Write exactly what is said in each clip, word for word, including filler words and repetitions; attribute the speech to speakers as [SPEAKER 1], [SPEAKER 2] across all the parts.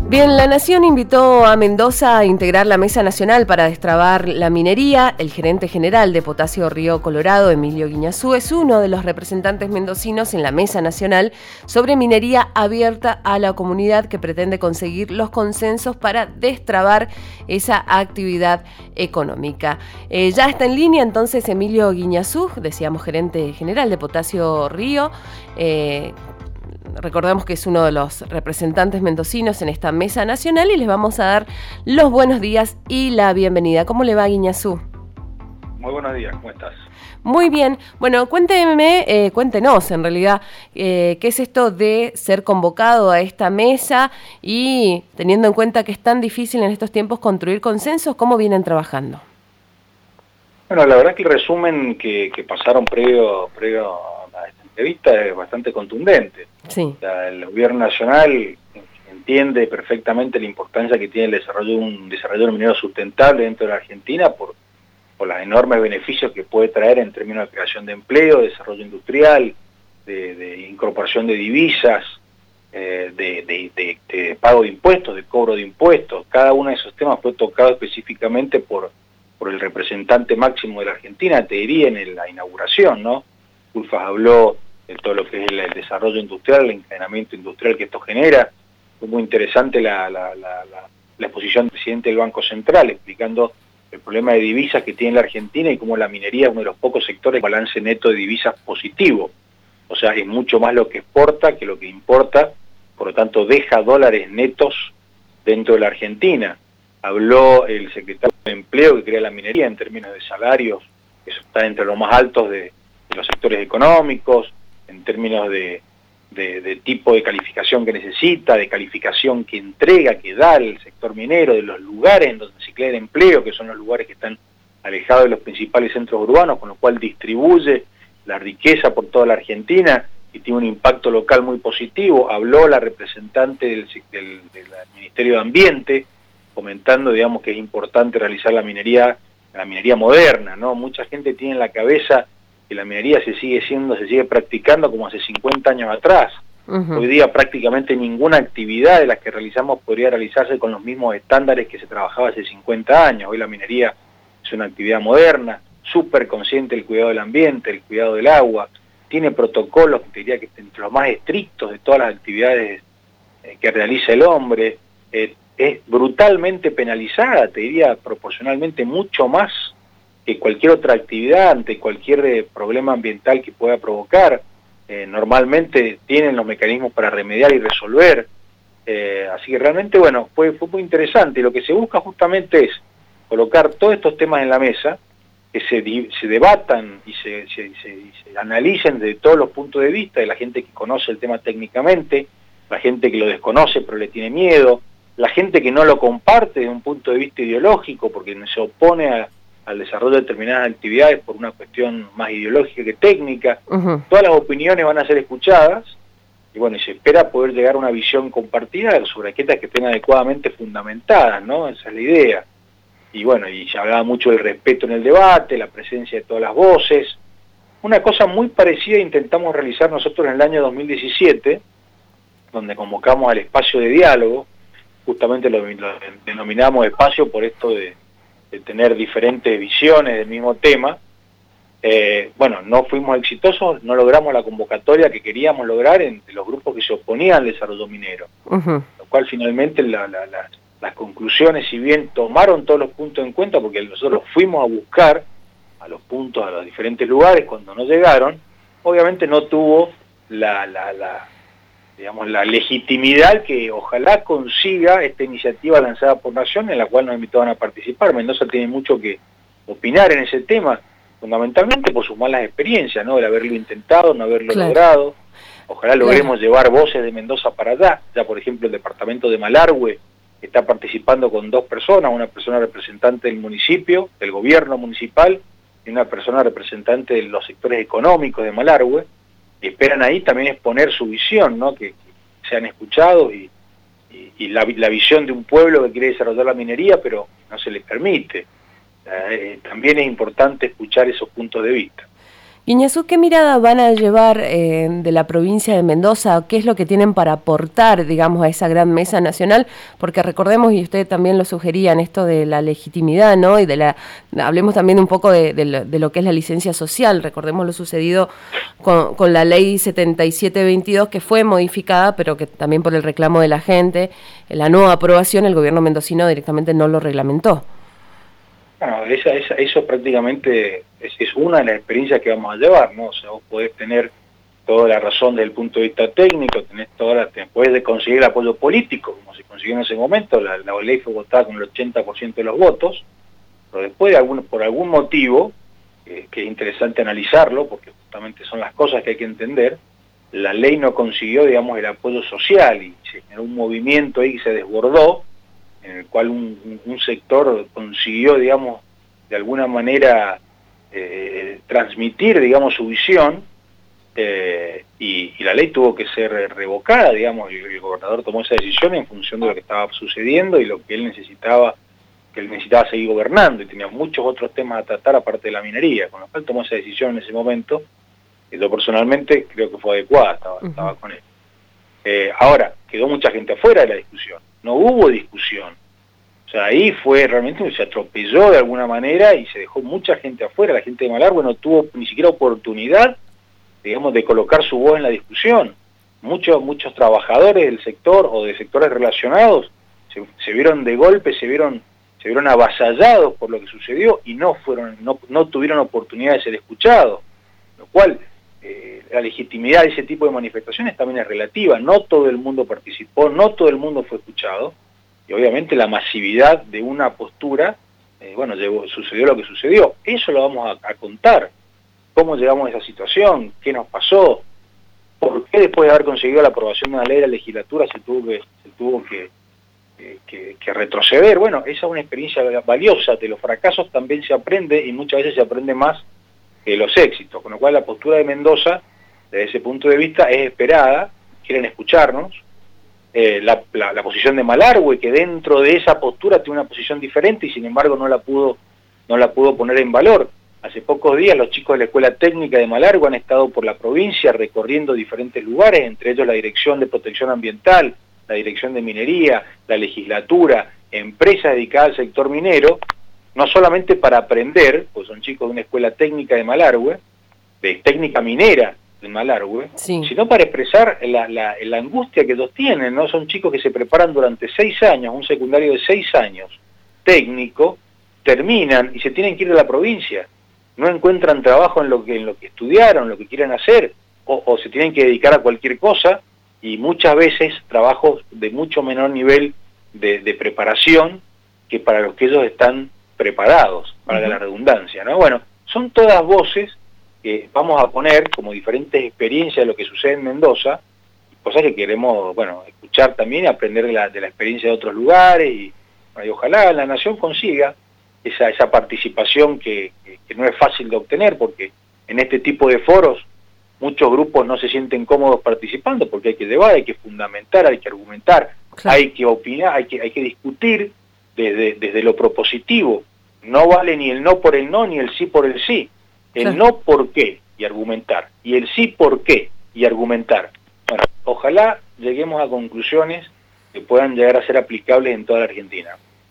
[SPEAKER 1] Bien, la Nación invitó a Mendoza a integrar la Mesa Nacional para destrabar la minería. El gerente general de Potasio Río Colorado, Emilio Guiñazú, es uno de los representantes mendocinos en la Mesa Nacional sobre minería abierta a la comunidad que pretende conseguir los consensos para destrabar esa actividad económica. Eh, ya está en línea entonces Emilio Guiñazú, decíamos gerente general de Potasio Río. Eh, Recordamos que es uno de los representantes mendocinos en esta Mesa Nacional y les vamos a dar los buenos días y la bienvenida. ¿Cómo le va, Guiñazú?
[SPEAKER 2] Muy buenos días, ¿cómo estás?
[SPEAKER 1] Muy bien. Bueno, cuénteme, eh, cuéntenos en realidad, eh, qué es esto de ser convocado a esta mesa y teniendo en cuenta que es tan difícil en estos tiempos construir consensos, ¿cómo vienen trabajando?
[SPEAKER 2] Bueno, la verdad que el resumen que, que pasaron previo, previo a esta entrevista es bastante contundente.
[SPEAKER 1] Sí.
[SPEAKER 2] O sea, el gobierno nacional entiende perfectamente la importancia que tiene el desarrollo de un desarrollo minero sustentable dentro de la Argentina por, por los enormes beneficios que puede traer en términos de creación de empleo, desarrollo industrial, de, de incorporación de divisas, eh, de, de, de, de pago de impuestos, de cobro de impuestos. Cada uno de esos temas fue tocado específicamente por, por el representante máximo de la Argentina, te diría, en la inauguración, ¿no? Ulfas habló de todo lo que es el, el desarrollo industrial, el encadenamiento industrial que esto genera. Fue muy interesante la, la, la, la, la exposición del presidente del Banco Central, explicando el problema de divisas que tiene la Argentina y cómo la minería es uno de los pocos sectores con balance neto de divisas positivo. O sea, es mucho más lo que exporta que lo que importa, por lo tanto deja dólares netos dentro de la Argentina. Habló el secretario de Empleo que crea la minería en términos de salarios, que está entre los más altos de, de los sectores económicos, en términos de, de, de tipo de calificación que necesita, de calificación que entrega, que da el sector minero, de los lugares en donde se crea el empleo, que son los lugares que están alejados de los principales centros urbanos, con lo cual distribuye la riqueza por toda la Argentina y tiene un impacto local muy positivo. Habló la representante del, del, del Ministerio de Ambiente, comentando, digamos, que es importante realizar la minería, la minería moderna, ¿no? Mucha gente tiene en la cabeza que la minería se sigue siendo, se sigue practicando como hace cincuenta años atrás. Uh-huh. Hoy día prácticamente ninguna actividad de las que realizamos podría realizarse con los mismos estándares que se trabajaba hace cincuenta años. Hoy la minería es una actividad moderna, súper consciente del cuidado del ambiente, el cuidado del agua, tiene protocolos, te diría que entre los más estrictos de todas las actividades eh, que realiza el hombre, eh, es brutalmente penalizada, te diría proporcionalmente mucho más que cualquier otra actividad ante cualquier eh, problema ambiental que pueda provocar. Eh, normalmente tienen los mecanismos para remediar y resolver. Eh, así que realmente, bueno, fue, fue muy interesante. Y lo que se busca justamente es colocar todos estos temas en la mesa, que se, se debatan y se, se, se, se analicen desde todos los puntos de vista, de la gente que conoce el tema técnicamente, la gente que lo desconoce pero le tiene miedo, la gente que no lo comparte desde un punto de vista ideológico porque se opone a al desarrollo de determinadas actividades por una cuestión más ideológica que técnica. Uh-huh. Todas las opiniones van a ser escuchadas y bueno, y se espera poder llegar a una visión compartida sobre aquellas que estén adecuadamente fundamentadas, ¿no? Esa es la idea. Y bueno, y se hablaba mucho del respeto en el debate, la presencia de todas las voces. Una cosa muy parecida intentamos realizar nosotros en el año dos mil diecisiete, donde convocamos al espacio de diálogo, justamente lo, lo denominamos espacio por esto de de tener diferentes visiones del mismo tema. Eh, bueno, no fuimos exitosos, no logramos la convocatoria que queríamos lograr entre los grupos que se oponían al desarrollo minero, uh-huh. Lo cual finalmente la, la, la, las conclusiones, si bien tomaron todos los puntos en cuenta, porque nosotros fuimos a buscar a los puntos, a los diferentes lugares, cuando no llegaron, obviamente no tuvo la, la, la digamos, la legitimidad que ojalá consiga esta iniciativa lanzada por Nación, en la cual nos invitaban a participar. Mendoza tiene mucho que opinar en ese tema, fundamentalmente por sus malas experiencias, ¿no? El haberlo intentado, no haberlo claro. logrado. Ojalá logremos claro. llevar voces de Mendoza para allá. Ya, por ejemplo, el departamento de Malargüe está participando con dos personas, una persona representante del municipio, del gobierno municipal, y una persona representante de los sectores económicos de Malargüe. Y esperan ahí también exponer su visión, ¿no? Que, que sean escuchados y, y, y la, la visión de un pueblo que quiere desarrollar la minería, pero no se les permite. Eh, también es importante escuchar esos puntos de vista.
[SPEAKER 1] Guiñazú, ¿qué mirada van a llevar eh, de la provincia de Mendoza? ¿Qué es lo que tienen para aportar, digamos, a esa gran mesa nacional? Porque recordemos, y usted también lo sugería, en esto de la legitimidad, ¿no? Y de la, hablemos también un poco de, de, lo, de lo que es la licencia social. Recordemos lo sucedido con, con la ley setenta y siete veintidós, que fue modificada, pero que también por el reclamo de la gente, la nueva aprobación, el gobierno mendocino directamente no lo reglamentó.
[SPEAKER 2] Bueno, esa, esa, eso prácticamente es, es una de las experiencias que vamos a llevar, ¿no? O sea, vos podés tener toda la razón desde el punto de vista técnico, tenés toda la, te, podés conseguir el apoyo político, como se consiguió en ese momento, la, la ley fue votada con el ochenta por ciento de los votos, pero después de algún, por algún motivo, eh, que es interesante analizarlo, porque justamente son las cosas que hay que entender, la ley no consiguió, digamos, el apoyo social y se generó un movimiento ahí que se desbordó, en el cual un, un sector consiguió, digamos, de alguna manera eh, transmitir, digamos, su visión, eh, y, y la ley tuvo que ser revocada, digamos, y el gobernador tomó esa decisión en función de lo que estaba sucediendo y lo que él necesitaba, que él necesitaba seguir gobernando, y tenía muchos otros temas a tratar aparte de la minería, con lo cual tomó esa decisión en ese momento, y yo personalmente creo que fue adecuada, estaba, uh-huh. estaba con él. Eh, ahora, quedó mucha gente afuera de la discusión. No hubo discusión. O sea, ahí fue realmente, se atropelló de alguna manera y se dejó mucha gente afuera. La gente de Malargüe no tuvo ni siquiera oportunidad, digamos, de colocar su voz en la discusión. Muchos, muchos trabajadores del sector o de sectores relacionados se, se vieron de golpe, se vieron, se vieron avasallados por lo que sucedió y no fueron, no, no tuvieron oportunidad de ser escuchados. Lo cual, eh, la legitimidad de ese tipo de manifestaciones también es relativa. No todo el mundo participó, no todo el mundo fue escuchado. Y obviamente la masividad de una postura, eh, bueno, llegó, sucedió lo que sucedió. Eso lo vamos a, a contar. ¿Cómo llegamos a esa situación? ¿Qué nos pasó? ¿Por qué después de haber conseguido la aprobación de una ley de la legislatura se tuvo que, se tuvo que, eh, que, que retroceder? Bueno, esa es una experiencia valiosa. De los fracasos también se aprende y muchas veces se aprende más que de los éxitos. Con lo cual la postura de Mendoza, desde ese punto de vista, es esperada. Quieren escucharnos. Eh, la, la, la posición de Malargüe, que dentro de esa postura tiene una posición diferente y sin embargo no la pudo no la pudo poner en valor. Hace pocos días los chicos de la Escuela Técnica de Malargüe han estado por la provincia recorriendo diferentes lugares, entre ellos la Dirección de Protección Ambiental, la Dirección de Minería, la legislatura, empresas dedicadas al sector minero, no solamente para aprender, pues son chicos de una Escuela Técnica de Malargüe, de técnica minera de Malargüe, sí. sino para expresar la, la, la angustia que ellos tienen, ¿no? Son chicos que se preparan durante seis años, un secundario de seis años, técnico, terminan y se tienen que ir de la provincia, no encuentran trabajo en lo que, en lo que estudiaron, lo que quieren hacer, o, o se tienen que dedicar a cualquier cosa, y muchas veces trabajos de mucho menor nivel de, de preparación que para los que ellos están preparados, para uh-huh. la redundancia, ¿no? Bueno, son todas voces que vamos a poner como diferentes experiencias de lo que sucede en Mendoza, cosas que queremos, bueno, escuchar también y aprender de la, de la experiencia de otros lugares, y, y ojalá la Nación consiga esa, esa participación que, que, que no es fácil de obtener, porque en este tipo de foros muchos grupos no se sienten cómodos participando, porque hay que llevar, hay que fundamentar, hay que argumentar, claro. hay que opinar, hay que, hay que discutir desde, desde lo propositivo. No vale ni el no por el no, ni el sí por el sí. El claro. no por qué y argumentar, y el sí por qué y argumentar. Bueno, ojalá lleguemos a conclusiones que puedan llegar a ser aplicables en toda la Argentina.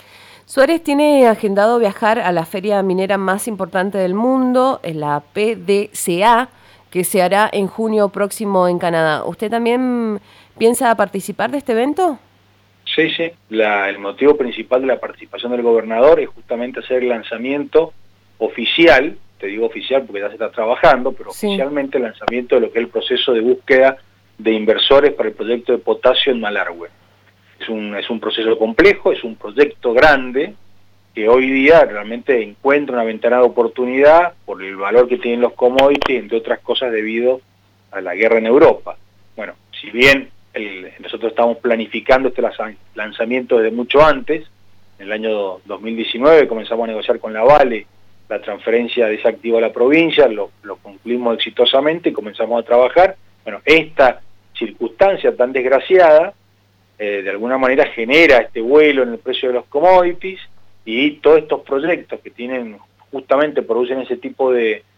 [SPEAKER 1] Suárez tiene agendado viajar a la feria minera más importante del mundo, en la P D C A, que se hará en junio próximo en Canadá. ¿Usted también piensa participar de este evento?
[SPEAKER 2] Sí, sí. La, el motivo principal de la participación del gobernador es justamente hacer el lanzamiento oficial, te digo oficial porque ya se está trabajando, pero sí. oficialmente el lanzamiento de lo que es el proceso de búsqueda de inversores para el proyecto de potasio en Malargüe. Es un, es un proceso complejo, es un proyecto grande, que hoy día realmente encuentra una ventana de oportunidad por el valor que tienen los commodities, entre otras cosas debido a la guerra en Europa. Bueno, si bien el, nosotros estamos planificando este lanzamiento desde mucho antes, en el año dos mil diecinueve comenzamos a negociar con la Vale la transferencia de ese activo a la provincia, lo, lo concluimos exitosamente y comenzamos a trabajar. Bueno, esta circunstancia tan desgraciada, eh, de alguna manera genera este vuelo en el precio de los commodities, y todos estos proyectos que tienen, justamente producen ese tipo de,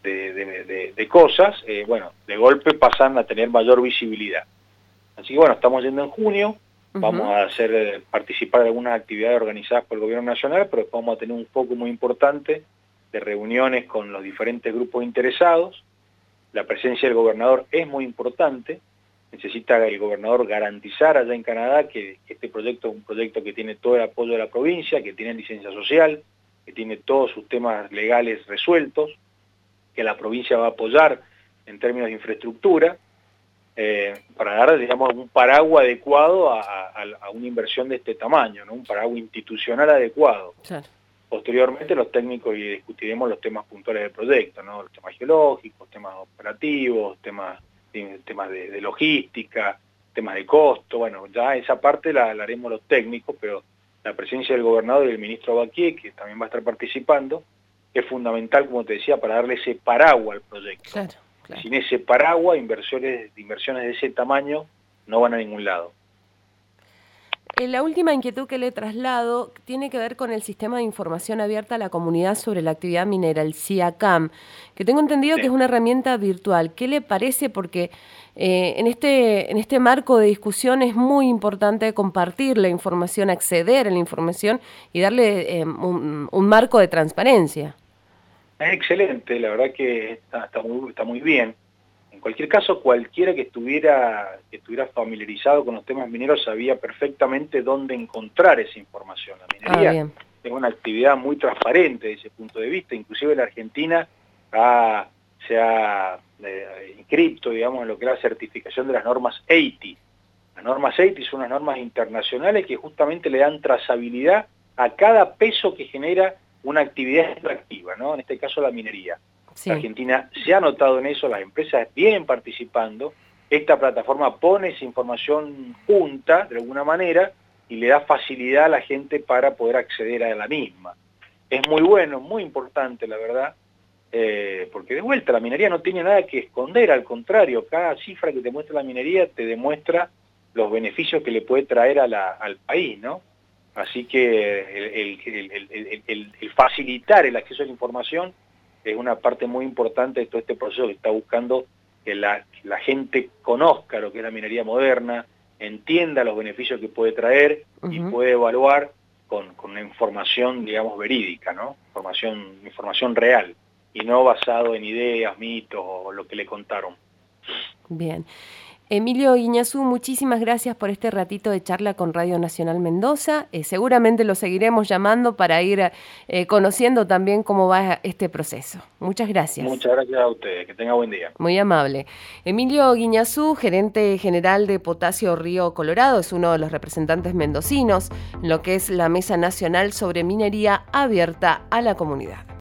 [SPEAKER 2] de, de, de, de cosas, eh, bueno, de golpe pasan a tener mayor visibilidad. Así que bueno, estamos yendo en junio, uh-huh. vamos a hacer eh, participar de algunas actividades organizadas por el Gobierno Nacional, pero vamos a tener un foco muy importante de reuniones con los diferentes grupos interesados. La presencia del gobernador es muy importante. Necesita el gobernador garantizar allá en Canadá que este proyecto es un proyecto que tiene todo el apoyo de la provincia, que tiene licencia social, que tiene todos sus temas legales resueltos, que la provincia va a apoyar en términos de infraestructura, eh, para dar, digamos, un paraguas adecuado a, a, a una inversión de este tamaño, ¿no? Un paraguas institucional adecuado. Claro. Posteriormente los técnicos y discutiremos los temas puntuales del proyecto, ¿no? Los temas geológicos, temas operativos, temas temas de, de logística, temas de costo. Bueno, ya esa parte la, la haremos los técnicos, pero la presencia del gobernador y del ministro Baquié, que también va a estar participando, es fundamental, como te decía, para darle ese paraguas al proyecto. Claro, claro. Sin ese paraguas, inversiones, inversiones de ese tamaño no van a ningún lado.
[SPEAKER 1] La última inquietud que le traslado tiene que ver con el Sistema de Información Abierta a la Comunidad sobre la Actividad Minera, el SIACAM, que tengo entendido sí. que es una herramienta virtual. ¿Qué le parece? Porque eh, en, este, en este marco de discusión es muy importante compartir la información, acceder a la información y darle eh, un, un marco de transparencia.
[SPEAKER 2] Es excelente, la verdad que está, está, muy, está muy bien. En cualquier caso, cualquiera que estuviera, que estuviera familiarizado con los temas mineros sabía perfectamente dónde encontrar esa información. La minería ah, es una actividad muy transparente desde ese punto de vista, inclusive la Argentina ha, se ha eh, inscrito, digamos, en lo que es la certificación de las normas E I T I. Las normas E I T I son unas normas internacionales que justamente le dan trazabilidad a cada peso que genera una actividad extractiva, ¿no? En este caso la minería. Sí. La Argentina se ha notado en eso, las empresas vienen participando, esta plataforma pone esa información junta de alguna manera y le da facilidad a la gente para poder acceder a la misma. Es muy bueno, muy importante la verdad, eh, porque de vuelta la minería no tiene nada que esconder, al contrario, cada cifra que te muestra la minería te demuestra los beneficios que le puede traer a la, al país, ¿no? Así que el, el, el, el, el, el facilitar el acceso a la información es una parte muy importante de todo este proceso que está buscando que la, que la gente conozca lo que es la minería moderna, entienda los beneficios que puede traer uh-huh. y puede evaluar con, con una información, digamos, verídica, ¿no? Información, información real, y no basado en ideas, mitos o lo que le contaron.
[SPEAKER 1] Bien. Emilio Guiñazú, muchísimas gracias por este ratito de charla con Radio Nacional Mendoza. Eh, seguramente lo seguiremos llamando para ir eh, conociendo también cómo va este proceso. Muchas gracias.
[SPEAKER 2] Muchas gracias a ustedes. Que tenga buen día.
[SPEAKER 1] Muy amable. Emilio Guiñazú, gerente general de Potasio Río Colorado, es uno de los representantes mendocinos en lo que es la Mesa Nacional sobre Minería Abierta a la Comunidad.